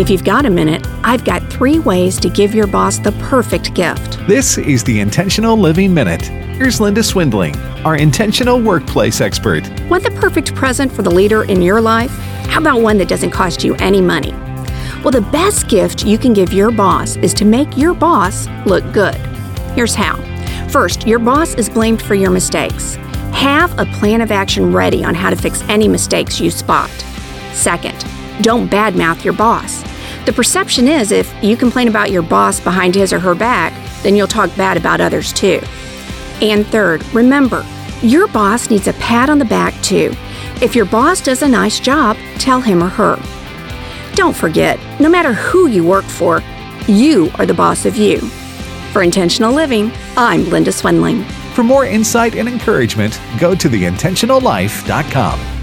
If you've got a minute, I've got 3 ways to give your boss the perfect gift. This is the Intentional Living Minute. Here's Linda Swindling, our intentional workplace expert. Want the perfect present for the leader in your life? How about one that doesn't cost you any money? Well, the best gift you can give your boss is to make your boss look good. Here's how. First, your boss is blamed for your mistakes. Have a plan of action ready on how to fix any mistakes you spot. Second, don't badmouth your boss. The perception is if you complain about your boss behind his or her back, then you'll talk bad about others too. And third, remember, your boss needs a pat on the back too. If your boss does a nice job, tell him or her. Don't forget, no matter who you work for, you are the boss of you. For Intentional Living, I'm Linda Swindling. For more insight and encouragement, go to theintentionallife.com.